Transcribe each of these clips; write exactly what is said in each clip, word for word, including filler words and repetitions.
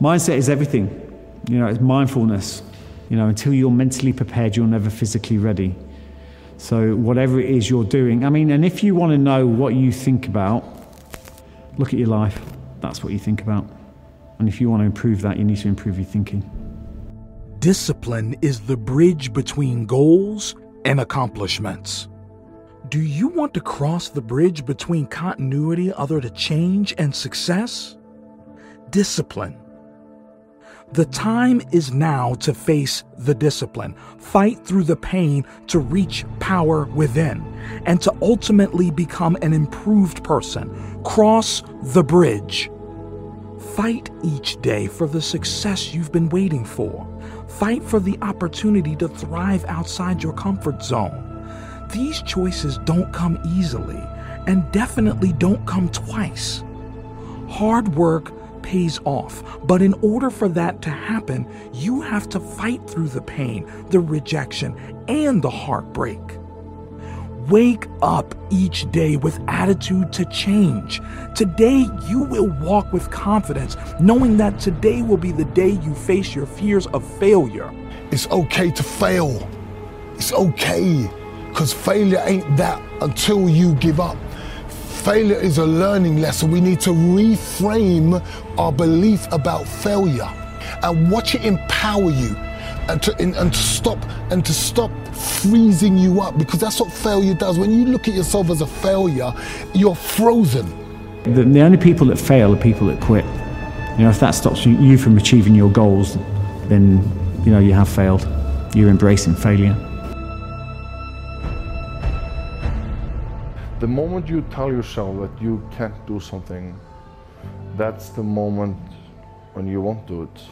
Mindset is everything. You know, it's mindfulness. You know, until you're mentally prepared, you're never physically ready. So whatever it is you're doing, I mean, and if you want to know what you think about, look at your life. That's what you think about. And if you want to improve that, you need to improve your thinking. Discipline is the bridge between goals and accomplishments. Do you want to cross the bridge between continuity, other to change, and success? Discipline. The time is now to face the discipline, fight through the pain to reach power within, and to ultimately become an improved person. Cross the bridge. Fight each day for the success you've been waiting for. Fight for the opportunity to thrive outside your comfort zone. These choices don't come easily, and definitely don't come twice. Hard work pays off, but in order for that to happen, you have to fight through the pain, the rejection, and the heartbreak. Wake up each day with attitude to change. Today, you will walk with confidence, knowing that today will be the day you face your fears of failure. It's okay to fail. It's okay, because failure ain't that until you give up. Failure is a learning lesson. We need to reframe our belief about failure and watch it empower you and to, and, and to stop and to stop freezing you up, because that's what failure does. When you look at yourself as a failure, you're frozen. The, the only people that fail are people that quit. You know, if that stops you, you from achieving your goals, then you know you have failed. You're embracing failure. The moment you tell yourself that you can't do something, that's the moment when you won't do it.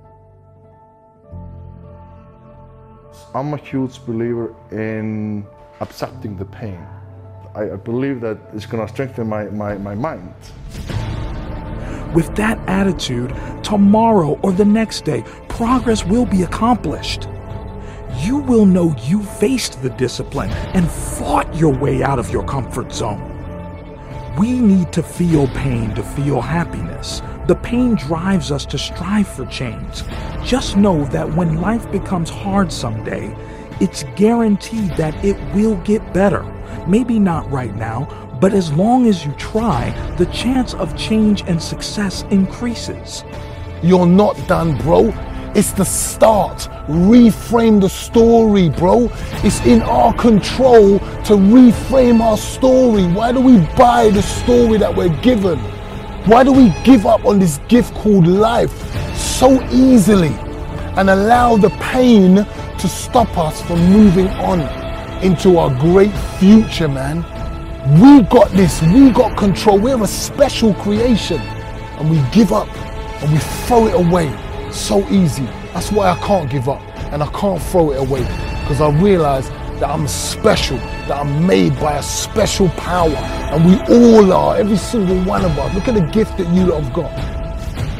I'm a huge believer in accepting the pain. I, I believe that it's going to strengthen my, my, my mind. With that attitude, tomorrow or the next day, progress will be accomplished. You will know you faced the discipline and fought your way out of your comfort zone. We need to feel pain to feel happiness. The pain drives us to strive for change. Just know that when life becomes hard someday, it's guaranteed that it will get better. Maybe not right now, but as long as you try, the chance of change and success increases. You're not done, bro. It's the start. Reframe the story, bro. It's in our control to reframe our story. Why do we buy the story that we're given? Why do we give up on this gift called life so easily and allow the pain to stop us from moving on into our great future, man? We got this. We got control. We're a special creation, and we give up and we throw it away so easy. That's why I can't give up and I can't throw it away, because I realize that I'm special, that I'm made by a special power, and we all are, every single one of us. Look at the gift that you lot have got.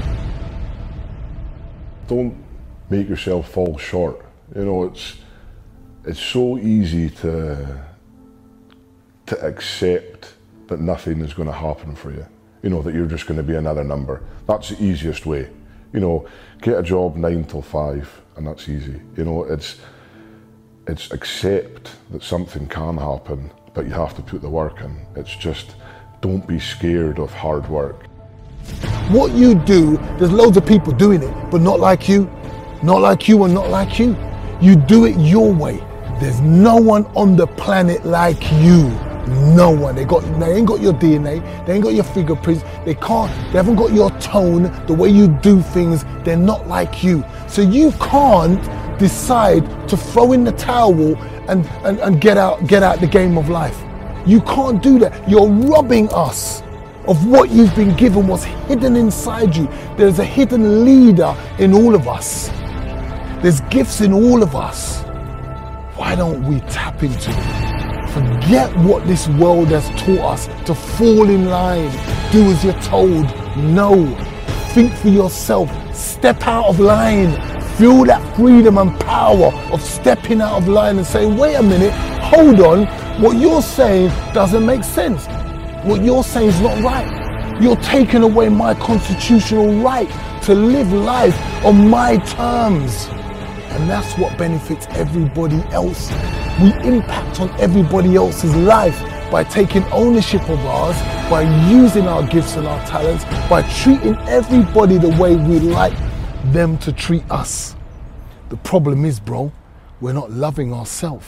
Don't make yourself fall short. You know, it's it's so easy to to accept that nothing is going to happen for you. You know, that you're just going to be another number. That's the easiest way. You know, get a job nine till five, and that's easy. You know, it's it's accept that something can happen, but you have to put the work in. It's just, don't be scared of hard work. What you do, there's loads of people doing it, but not like you, not like you, and not like you. You do it your way. There's no one on the planet like you. No one. They got. They ain't got your D N A. They ain't got your fingerprints. They can't. They haven't got your tone. The way you do things. They're not like you. So you can't decide to throw in the towel and and, and get out get out the game of life. You can't do that. You're robbing us of what you've been given, what's hidden inside you. There's a hidden leader in all of us. There's gifts in all of us. Why don't we tap into it? Forget what this world has taught us to fall in line, do as you're told. No, think for yourself, step out of line, feel that freedom and power of stepping out of line and saying, wait a minute, hold on, what you're saying doesn't make sense. What you're saying is not right. You're taking away my constitutional right to live life on my terms. And that's what benefits everybody else. We impact on everybody else's life by taking ownership of ours, by using our gifts and our talents, by treating everybody the way we like them to treat us. The problem is, bro, we're not loving ourselves.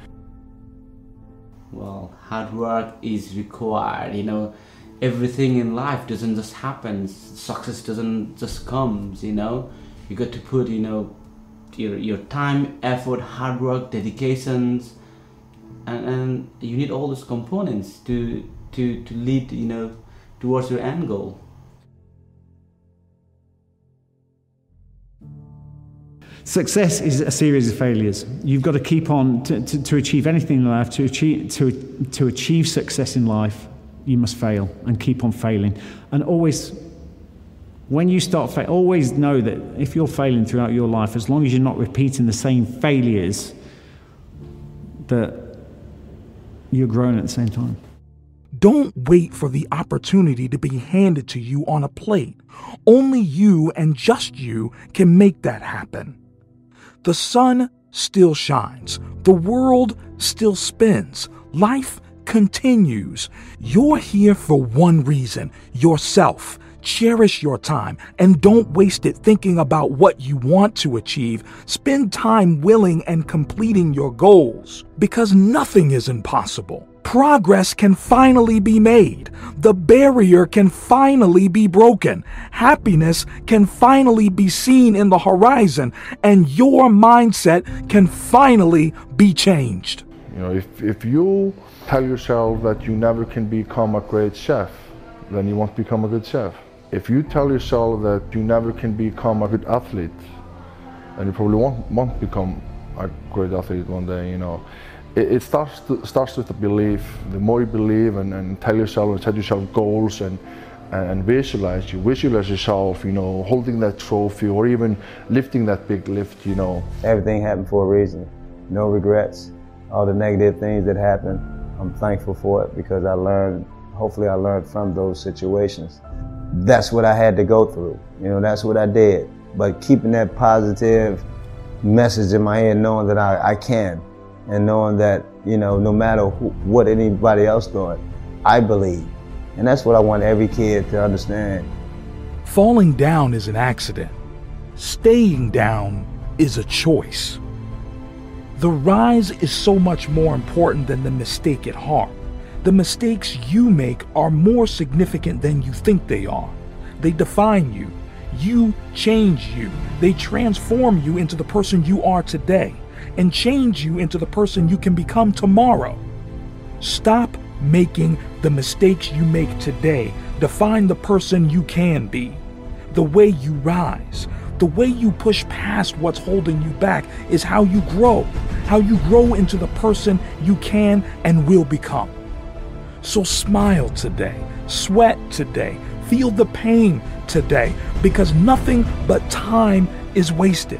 Well, hard work is required, you know. Everything in life doesn't just happen. Success doesn't just come, you know. You got to put, you know, your, your time, effort, hard work, dedications, and, and you need all those components to, to, to lead, you know, towards your end goal. Success is a series of failures. You've got to keep on, to, to, to achieve anything in life, to achieve, to, to achieve success in life, you must fail and keep on failing. And always, when you start failing, always know that if you're failing throughout your life, as long as you're not repeating the same failures, that you're growing at the same time. Don't wait for the opportunity to be handed to you on a plate. Only you and just you can make that happen. The sun still shines. The world still spins. Life continues. You're here for one reason, yourself. Cherish your time and don't waste it thinking about what you want to achieve. Spend time willing and completing your goals, because nothing is impossible. Progress can finally be made. The barrier can finally be broken. Happiness can finally be seen in the horizon, and your mindset can finally be changed. You know, if, if you tell yourself that you never can become a great chef, then you won't become a good chef. If you tell yourself that you never can become a good athlete, then you probably won't, won't become a great athlete one day, you know. It, it starts, to, starts with the belief. The more you believe and, and tell yourself and set yourself goals and, and visualize, you visualize yourself, you know, holding that trophy or even lifting that big lift, you know. Everything happened for a reason. No regrets. All the negative things that happened, I'm thankful for it because I learned, hopefully I learned from those situations. That's what I had to go through. You know, that's what I did. But keeping that positive message in my head, knowing that I, I can, and knowing that, you know, no matter who, what anybody else doing, I believe. And that's what I want every kid to understand. Falling down is an accident. Staying down is a choice. The rise is so much more important than the mistake at heart. The mistakes you make are more significant than you think they are. They define you. You change you. They transform you into the person you are today and change you into the person you can become tomorrow. Stop making the mistakes you make today define the person you can be. The way you rise, the way you push past what's holding you back is how you grow, how you grow into the person you can and will become. So smile today, sweat today, feel the pain today, because nothing but time is wasted.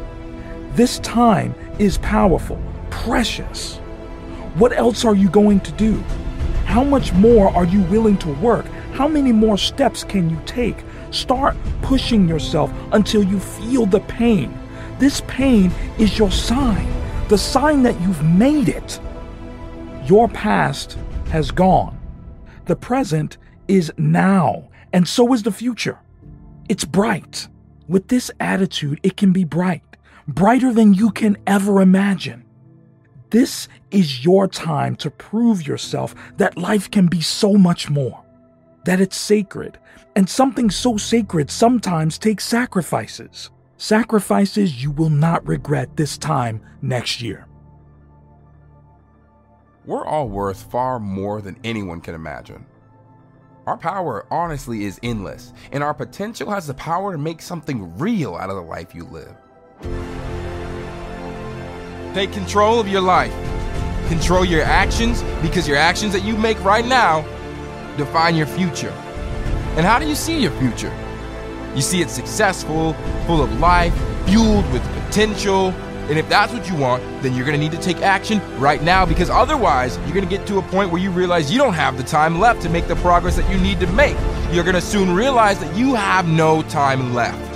This time is powerful, precious. What else are you going to do? How much more are you willing to work? How many more steps can you take? Start pushing yourself until you feel the pain. This pain is your sign, the sign that you've made it. Your past has gone. The present is now, and so is the future. It's bright. With this attitude, it can be bright, brighter than you can ever imagine. This is your time to prove yourself that life can be so much more, that it's sacred, and something so sacred sometimes takes sacrifices. Sacrifices you will not regret this time next year. We're all worth far more than anyone can imagine. Our power honestly is endless, and our potential has the power to make something real out of the life you live. Take control of your life. Control your actions, because your actions that you make right now define your future. And how do you see your future? You see it successful, full of life, fueled with potential. And if that's what you want, then you're gonna need to take action right now, because otherwise you're gonna get to a point where you realize you don't have the time left to make the progress that you need to make. You're gonna soon realize that you have no time left.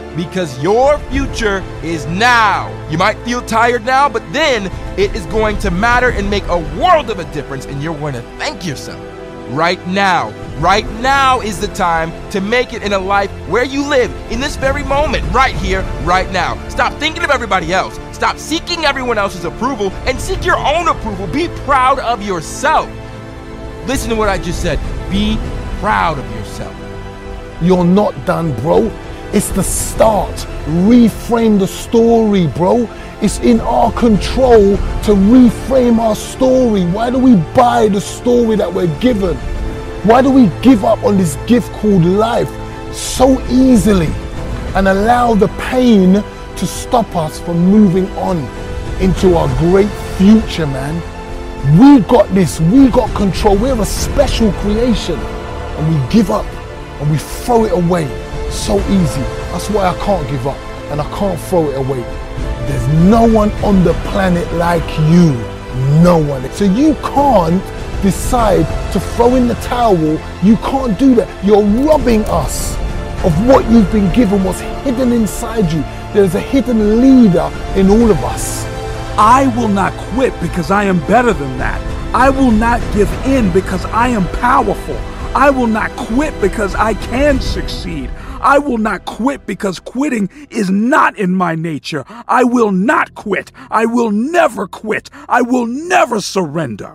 because your future is now. You might feel tired now, but then it is going to matter and make a world of a difference, and you're going to thank yourself. Right now, right now is the time to make it in a life where you live in this very moment, right here, right now. Stop thinking of everybody else. Stop seeking everyone else's approval and seek your own approval. Be proud of yourself. Listen to what I just said. Be proud of yourself. You're not done, bro. It's the start. Reframe the story, bro. It's in our control to reframe our story. Why do we buy the story that we're given? Why do we give up on this gift called life so easily and allow the pain to stop us from moving on into our great future, man? We got this, we got control. We're a special creation, and we give up and we throw it away so easy. That's why I can't give up and I can't throw it away. There's no one on the planet like you. No one. So you can't decide to throw in the towel. You can't do that. You're robbing us of what you've been given, what's hidden inside you. There's a hidden leader in all of us. I will not quit because I am better than that. I will not give in because I am powerful. I will not quit because I can succeed. I will not quit because quitting is not in my nature. I will not quit. I will never quit. I will never surrender.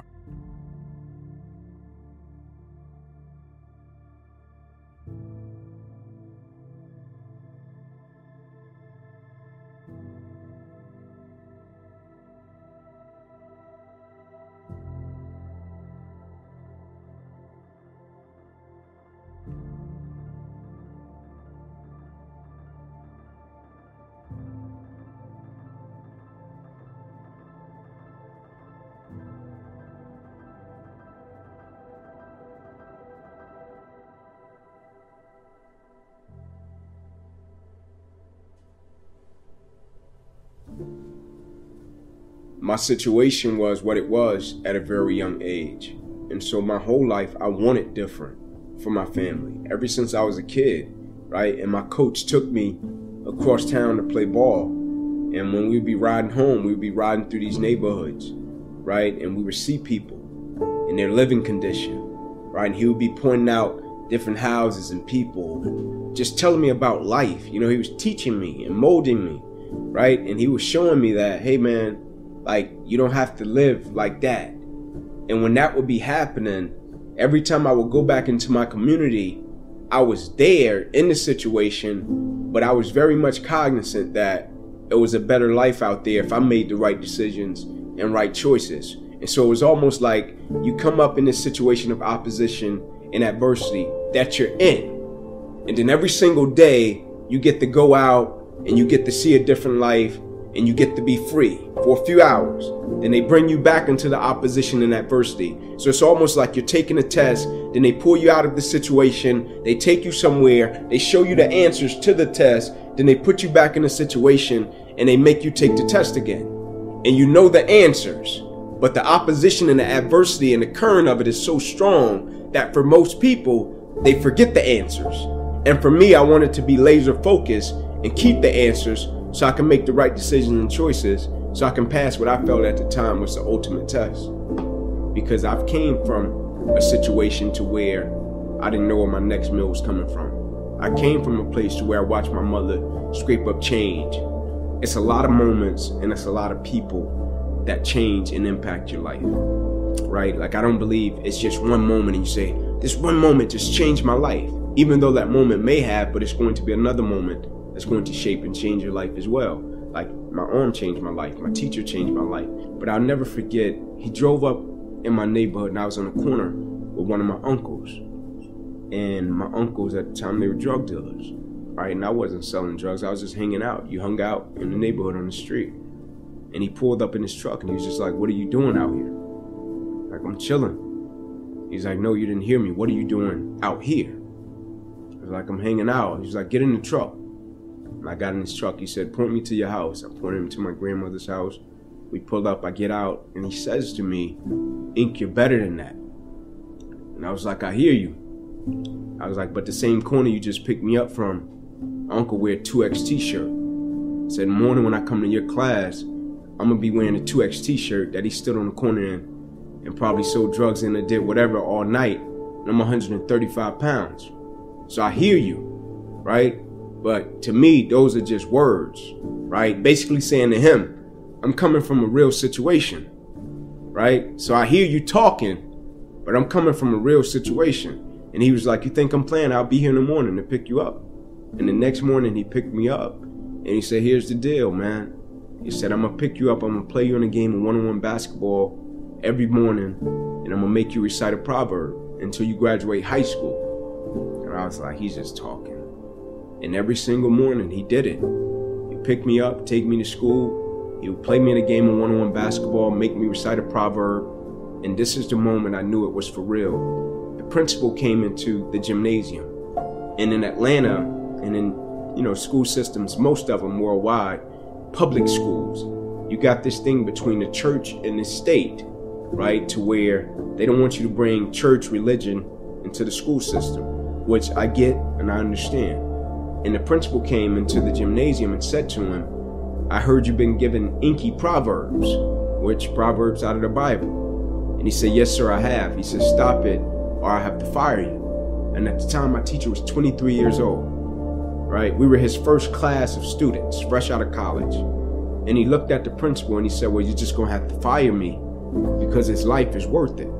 My situation was what it was at a very young age. And so my whole life, I wanted different for my family. Ever since I was a kid, right? And my coach took me across town to play ball. And when we'd be riding home, we'd be riding through these neighborhoods, right? And we would see people in their living condition, right? And he would be pointing out different houses and people, just telling me about life. You know, he was teaching me and molding me, right? And he was showing me that, hey man, like, you don't have to live like that. And when that would be happening, every time I would go back into my community, I was there in the situation, but I was very much cognizant that it was a better life out there if I made the right decisions and right choices. And so it was almost like you come up in this situation of opposition and adversity that you're in. And then every single day, you get to go out and you get to see a different life, and you get to be free for a few hours. Then they bring you back into the opposition and adversity. So it's almost like you're taking a test, then they pull you out of the situation, they take you somewhere, they show you the answers to the test, then they put you back in the situation and they make you take the test again. And you know the answers, but the opposition and the adversity and the current of it is so strong that for most people, they forget the answers. And for me, I wanted to be laser focused and keep the answers so I can make the right decisions and choices, so I can pass what I felt at the time was the ultimate test. Because I've came from a situation to where I didn't know where my next meal was coming from. I came from a place to where I watched my mother scrape up change. It's a lot of moments and it's a lot of people that change and impact your life, right? Like, I don't believe it's just one moment and you say, this one moment just changed my life. Even though that moment may have, but it's going to be another moment that's going to shape and change your life as well. Like, my arm changed my life, my teacher changed my life. But I'll never forget, he drove up in my neighborhood and I was on the corner with one of my uncles. And my uncles at the time, they were drug dealers, right? And I wasn't selling drugs, I was just hanging out. You hung out in the neighborhood on the street. And he pulled up in his truck and he was just like, what are you doing out here? Like, I'm chilling. He's like, no, you didn't hear me. What are you doing out here? I was like, I'm hanging out. He's like, get in the truck. And I got in his truck. He said, point me to your house. I pointed him to my grandmother's house. We pulled up, I get out, and he says to me, Ink, you're better than that. And I was like, I hear you. I was like, but the same corner you just picked me up from, Uncle wear a two X t-shirt. Said, in the morning when I come to your class, I'm gonna be wearing a two X t-shirt that he stood on the corner in and probably sold drugs in and did whatever all night. And I'm one hundred thirty-five pounds. So I hear you, right? But to me, those are just words, right? Basically saying to him, I'm coming from a real situation, right? So I hear you talking, but I'm coming from a real situation. And he was like, you think I'm playing? I'll be here in the morning to pick you up. And the next morning he picked me up and he said, here's the deal, man. He said, I'm gonna pick you up. I'm gonna play you in a game of one-on-one basketball every morning. And I'm gonna make you recite a proverb until you graduate high school. And I was like, he's just talking. And every single morning he did it. He picked me up, take me to school. He would play me in a game of one-on-one basketball, make me recite a proverb. And this is the moment I knew it was for real. The principal came into the gymnasium. And in Atlanta, and in, you know, school systems, most of them worldwide, public schools, you got this thing between the church and the state, right? To where they don't want you to bring church religion into the school system, which I get and I understand. And the principal came into the gymnasium and said to him, I heard you've been given inky proverbs, which proverbs out of the Bible. And he said, yes, sir, I have. He said, stop it or I have to fire you. And at the time, my teacher was twenty-three years old, right? We were his first class of students, fresh out of college. And he looked at the principal and he said, well, you're just gonna have to fire me because his life is worth it,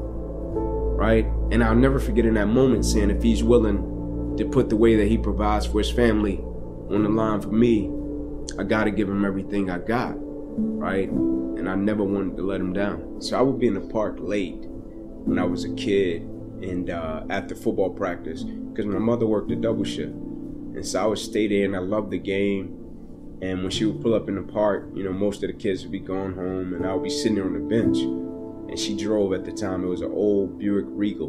right? And I'll never forget in that moment saying, if he's willing to put the way that he provides for his family on the line for me, I gotta give him everything I got, right? And I never wanted to let him down. So I would be in the park late when I was a kid and uh, after football practice, because my mother worked a double shift. And so I would stay there and I loved the game. And when she would pull up in the park, you know, most of the kids would be going home and I would be sitting there on the bench. And she drove at the time, it was an old Buick Regal.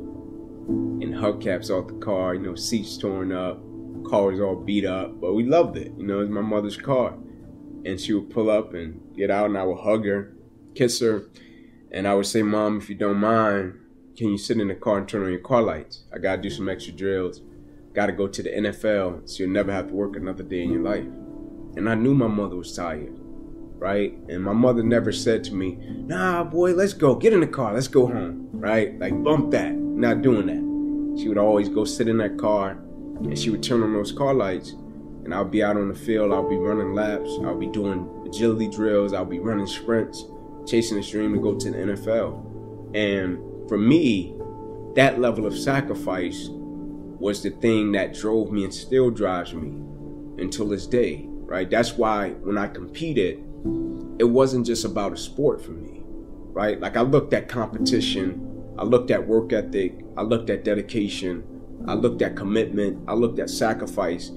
And hubcaps off the car, you know, seats torn up, car was all beat up, but we loved it. You know, it was my mother's car. And she would pull up and get out and I would hug her, kiss her. And I would say, Mom, if you don't mind, can you sit in the car and turn on your car lights? I gotta do some extra drills. Gotta go to the N F L so you'll never have to work another day in your life. And I knew my mother was tired, right? And my mother never said to me, nah, boy, let's go. Get in the car. Let's go home, right? Like, bump that. Not doing that. She would always go sit in that car and she would turn on those car lights and I'll be out on the field. I'll be running laps. I'll be doing agility drills. I'll be running sprints, chasing the dream to go to the N F L. And for me, that level of sacrifice was the thing that drove me and still drives me until this day, right? That's why when I competed, it wasn't just about a sport for me, right? Like I looked at competition, I looked at work ethic, I looked at dedication, I looked at commitment, I looked at sacrifice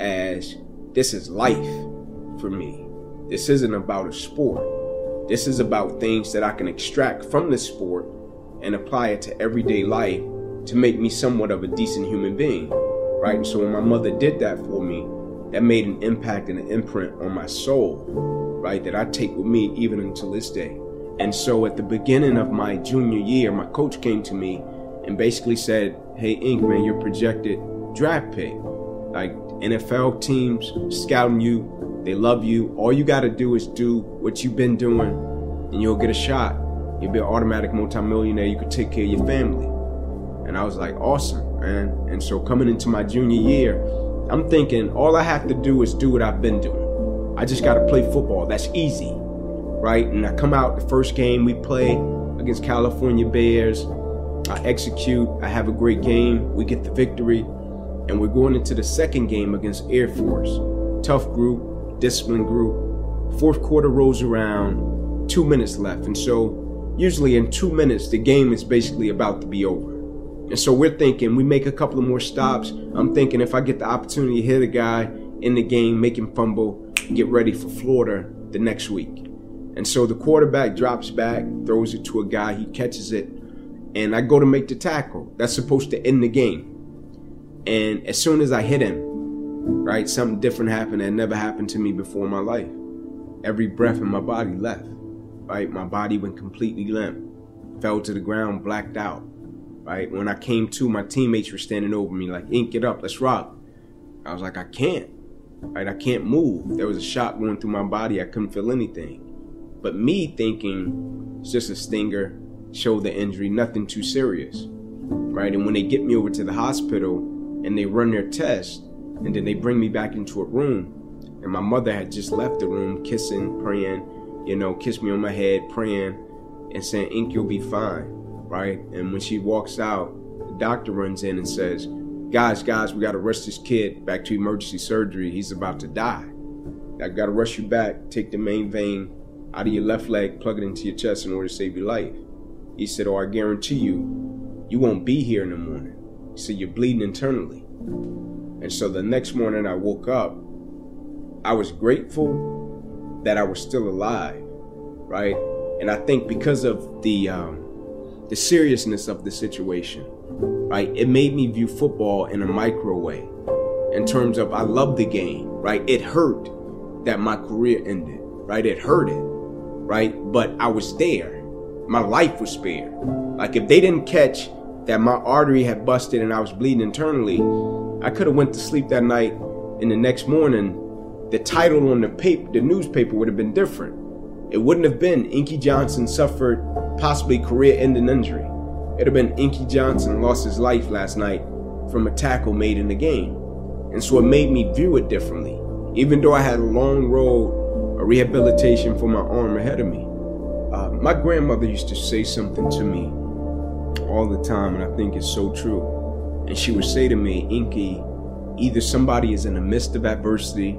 as this is life for me. This isn't about a sport. This is about things that I can extract from the sport and apply it to everyday life to make me somewhat of a decent human being, right? And so when my mother did that for me, that made an impact and an imprint on my soul, right? That I take with me even until this day. And so at the beginning of my junior year, my coach came to me and basically said, hey, Ink, man, you're projected draft pick. Like N F L teams scouting you, they love you. All you got to do is do what you've been doing and you'll get a shot. You'll be an automatic multimillionaire. You could take care of your family. And I was like, awesome, man. And so coming into my junior year, I'm thinking all I have to do is do what I've been doing. I just got to play football. That's easy, right? And I come out the first game we play against California Bears. I execute. I have a great game. We get the victory. And we're going into the second game against Air Force. Tough group, disciplined group. Fourth quarter rolls around, two minutes left. And so usually in two minutes, the game is basically about to be over. And so we're thinking, we make a couple of more stops. I'm thinking if I get the opportunity to hit a guy in the game, make him fumble, get ready for Florida the next week. And so the quarterback drops back, throws it to a guy, he catches it, and I go to make the tackle. That's supposed to end the game. And as soon as I hit him, right, something different happened that never happened to me before in my life. Every breath in my body left, right? My body went completely limp, fell to the ground, blacked out. Right? When I came to, my teammates were standing over me like, Ink, get up, let's rock. I was like, I can't. right? I can't move. There was a shock going through my body. I couldn't feel anything. But me thinking it's just a stinger, shoulder injury, nothing too serious, right? And when they get me over to the hospital and they run their test, and then they bring me back into a room, and my mother had just left the room, kissing, praying, you know, kissed me on my head, praying, and saying, Ink, you'll be fine, right? And when she walks out, the doctor runs in and says, guys, guys, we got to rush this kid back to emergency surgery. He's about to die. I got to rush you back, take the main vein out of your left leg, plug it into your chest in order to save your life. He said, oh, I guarantee you, you won't be here in the morning. He said, you're bleeding internally. And so the next morning I woke up, I was grateful that I was still alive, right? And I think because of the um, the seriousness of the situation, right, it made me view football in a micro way, in terms of I love the game, right? It hurt that my career ended, right? It hurted, right? But I was there. My life was spared. Like if they didn't catch that my artery had busted and I was bleeding internally, I could have went to sleep that night, and the next morning, the title on the paper, the newspaper would have been different. It wouldn't have been Inky Johnson suffered possibly career-ending injury. It'd have been Inky Johnson lost his life last night from a tackle made in the game. And so it made me view it differently. Even though I had a long road of rehabilitation for my arm ahead of me. Uh, my grandmother used to say something to me all the time, and I think it's so true. And she would say to me, Inky, either somebody is in the midst of adversity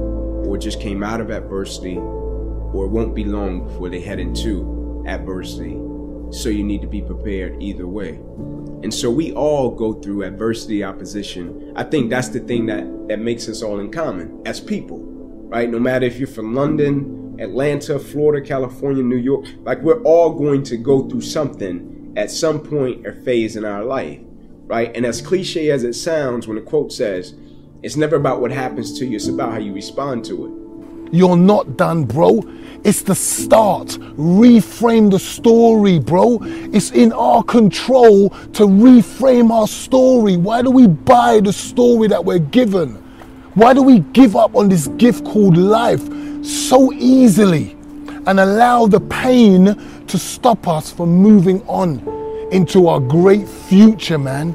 or just came out of adversity, or it won't be long before they head into adversity. So you need to be prepared either way. And so we all go through adversity, opposition. I think that's the thing that, that makes us all in common as people, right? No matter if you're from London, Atlanta, Florida, California, New York, like we're all going to go through something at some point or phase in our life. Right? And as cliche as it sounds, when the quote says, it's never about what happens to you, it's about how you respond to it. You're not done, bro. It's the start. Reframe the story, bro. It's in our control to reframe our story. Why do we buy the story that we're given? Why do we give up on this gift called life so easily and allow the pain to stop us from moving on into our great future, man?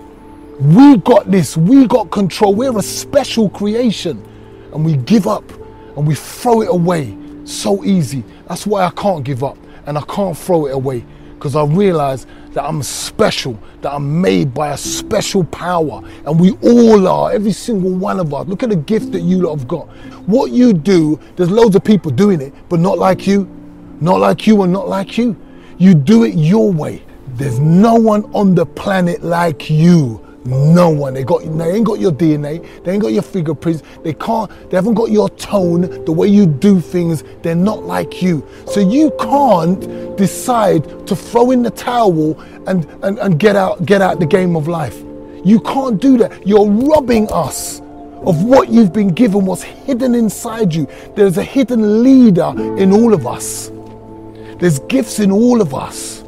We got this, we got control. We're a special creation, and we give up and we throw it away so easy. That's why I can't give up and I can't throw it away, because I realize that I'm special, that I'm made by a special power, and we all are, every single one of us. Look at the gift that you lot have got. What you do, there's loads of people doing it, but not like you, not like you and not like you. You do it your way. There's no one on the planet like you. No one. They got. They ain't got your D N A. They ain't got your fingerprints. They can't. They haven't got your tone. The way you do things. They're not like you. So you can't decide to throw in the towel and and, and get out get out the game of life. You can't do that. You're robbing us of what you've been given, what's hidden inside you. There's a hidden leader in all of us. There's gifts in all of us.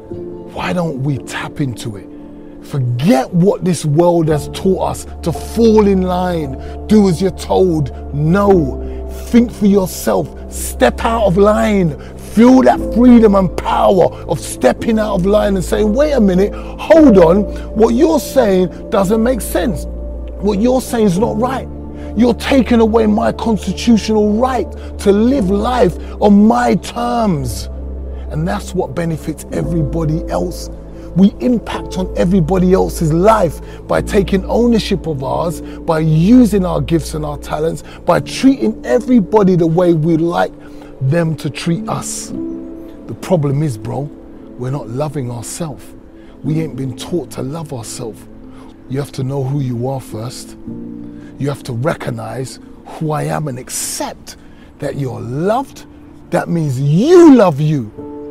Why don't we tap into it? Forget what this world has taught us to fall in line, do as you're told. No, think for yourself, step out of line, feel that freedom and power of stepping out of line and saying, wait a minute, hold on, what you're saying doesn't make sense. What you're saying is not right. You're taking away my constitutional right to live life on my terms. And that's what benefits everybody else. We impact on everybody else's life by taking ownership of ours, by using our gifts and our talents, by treating everybody the way we'd like them to treat us. The problem is, bro, we're not loving ourselves. We ain't been taught to love ourselves. You have to know who you are first. You have to recognize who I am and accept that you're loved. That means you love you.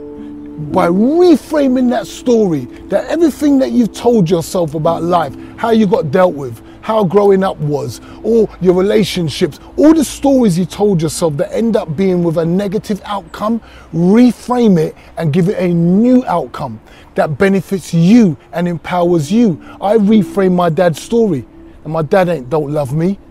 By reframing that story, that everything that you've told yourself about life, how you got dealt with, how growing up was, or your relationships, all the stories you told yourself that end up being with a negative outcome, reframe it and give it a new outcome that benefits you and empowers you. I reframe my dad's story, and my dad ain't don't love me.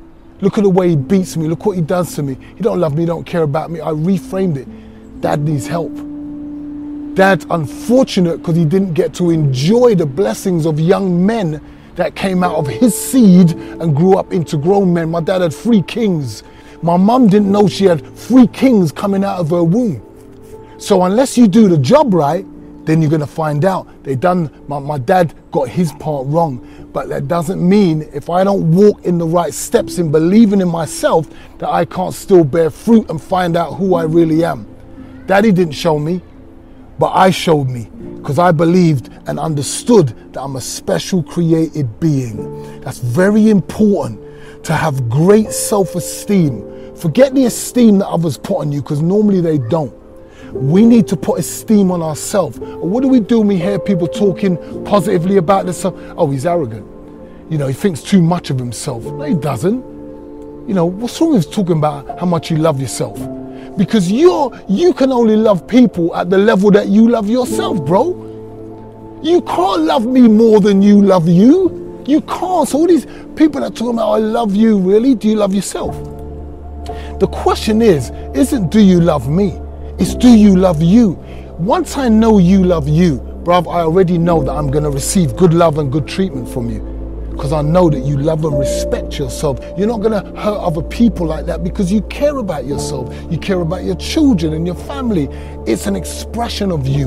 Look at the way he beats me. Look what he does to me. He don't love me, he don't care about me. I reframed it. Dad needs help. Dad's unfortunate because he didn't get to enjoy the blessings of young men that came out of his seed and grew up into grown men. My dad had three kings. My mum didn't know she had three kings coming out of her womb. So unless you do the job right, then you're gonna find out. They done, my, my dad got his part wrong. But that doesn't mean if I don't walk in the right steps in believing in myself, that I can't still bear fruit and find out who I really am. Daddy didn't show me, but I showed me, because I believed and understood that I'm a special created being. That's very important, to have great self-esteem. Forget the esteem that others put on you, because normally they don't. We need to put esteem on ourselves. What do we do when we hear people talking positively about themselves? Oh, he's arrogant. You know, he thinks too much of himself. No, he doesn't. You know, what's wrong with talking about how much you love yourself? Because you're, you can only love people at the level that you love yourself, bro. You can't love me more than you love you. You can't. So all these people that talk about, I love you, really? Do you love yourself? The question is, isn't do you love me? It's do you love you? Once I know you love you, bruv, I already know that I'm going to receive good love and good treatment from you. Because I know that you love and respect yourself. You're not going to hurt other people like that because you care about yourself. You care about your children and your family. It's an expression of you.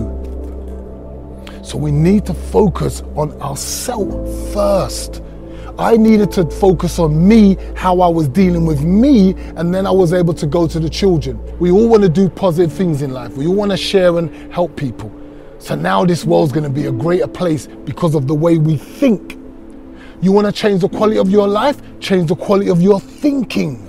So we need to focus on ourselves first. I needed to focus on me, how I was dealing with me, and then I was able to go to the children. We all want to do positive things in life. We all want to share and help people. So now this world's going to be a greater place because of the way we think. You want to change the quality of your life? Change the quality of your thinking.